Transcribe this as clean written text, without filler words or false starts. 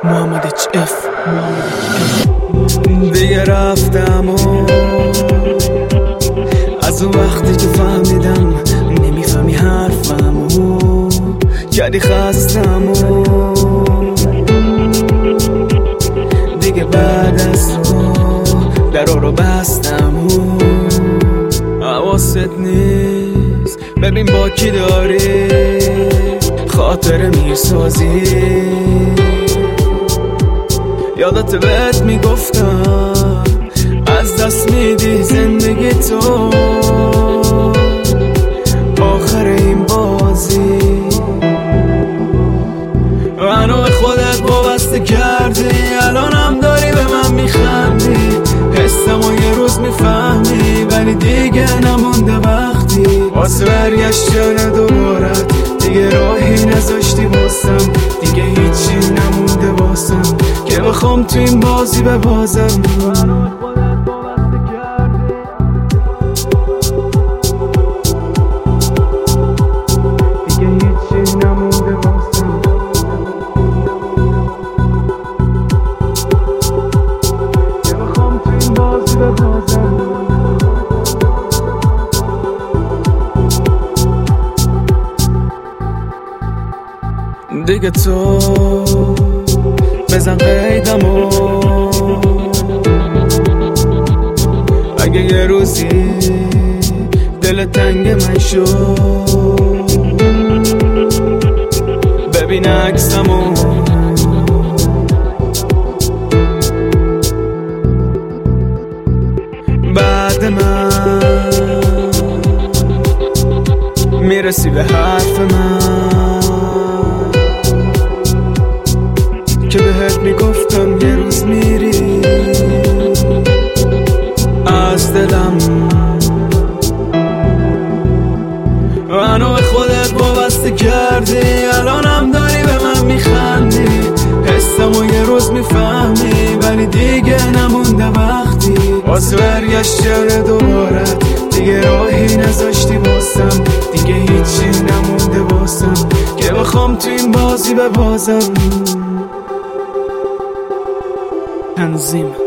محمد HF دیگه رفتم و از اون وقتی که فهمیدم نمیفهمی حرفم و کردی خستم و دیگه بعد از تو درا رو بستم و حواست نیست ببین با کی داری خاطر میسازی. یادت بهت میگفتم از دست میدی زندگی تو آخر این بازی. منو به خودت وابسته کردی الانم داری به من میخندی حسمو یه روز میفهمی ولی دیگه نمونده وقتی واسه برگشتن دوبارت دیگه راهی نذاشتی واسم دیگه هیچی نمونده واسم که بخوام تو این بازی ببازم. دیگه هیچی نمونده واسم که بخوام تو این بازی ببازم. دیگه تو بزن قیدمو اگه یه روزی دل تنگ من شد ببین عکسمو بعد من میرسی به حرف من که بهت میگفتم یه روز میری از دلم. منو به خودت وابسته کردی الانم داری به من میخندی حسمو یه روز میفهمی ولی دیگه نمونده وقتی واسه برگشتن دوبارت دیگه راهی نذاشتی واسم دیگه هیچی نمونده واسم که بخوام تو این بازی ببازم. تنظیم